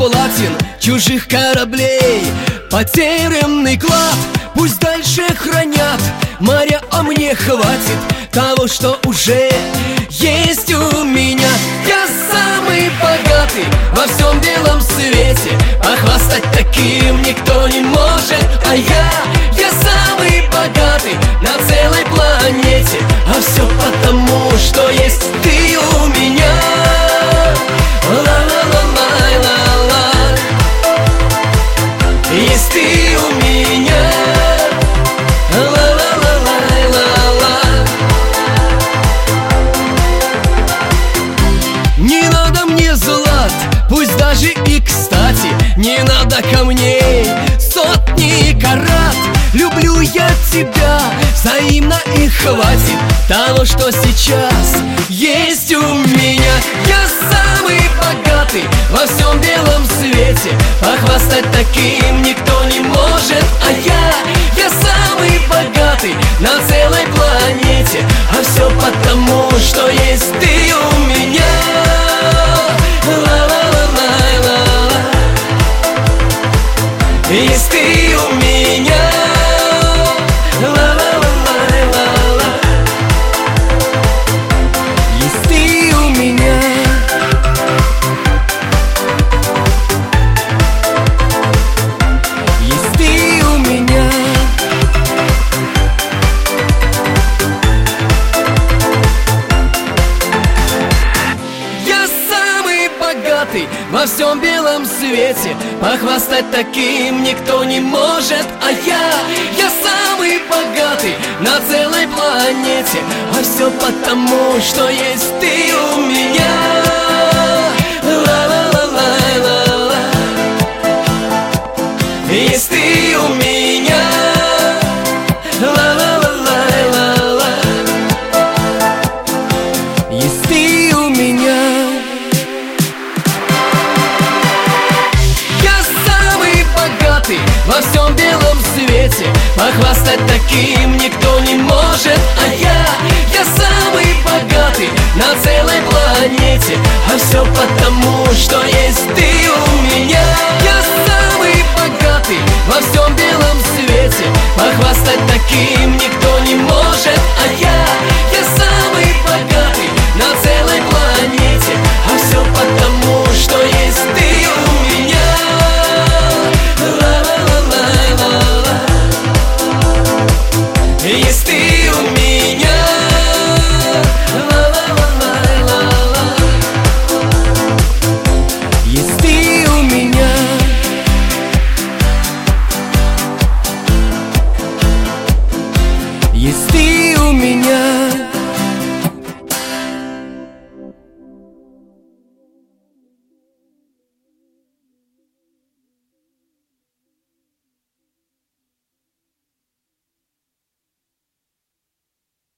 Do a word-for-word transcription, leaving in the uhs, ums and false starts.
платин, чужих кораблей, потерянный клад пусть дальше хранят моря, а мне хватит того, что уже есть у меня. Я самый богатый во всем белом свете, похвастать таким никто не может. А я, я самый богатый на целой планете, а все потому, что есть ты у меня. Ла-ла-ла-ла-ла-ла, есть ты у меня. Ла-ла-ла-ла-ла-ла. Не надо мне злат, пусть даже и кстати, не надо камней сотни карат. Люблю я тебя взаимно и хватит того, что сейчас есть у меня. Я самый богатый во всем белом свете, похвастать таким никто не может. А я, я самый богатый на целой планете, а все потому, что есть ты у меня. Ла-ла-ла-ла-ла-ла, есть ты у меня. Ла-ла-ла-ла-ла-ла, есть ты у меня. Есть ты у меня. Я самый богатый во всем белом свете, похвастать таким никто не может. А я, я самый богатый на целой планете, а все потому, что есть ты у меня. Ла-ла-ла-ла-ла-ла, есть ты у меня. Ла-ла-ла-ла-ла-ла, есть ты у меня. Во всем белом свете, похвастать таким никто не может. А я, я самый богатый на целой планете, а все потому, что есть ты у меня. Я самый богатый во всем белом свете, похвастать таким никто не может. А я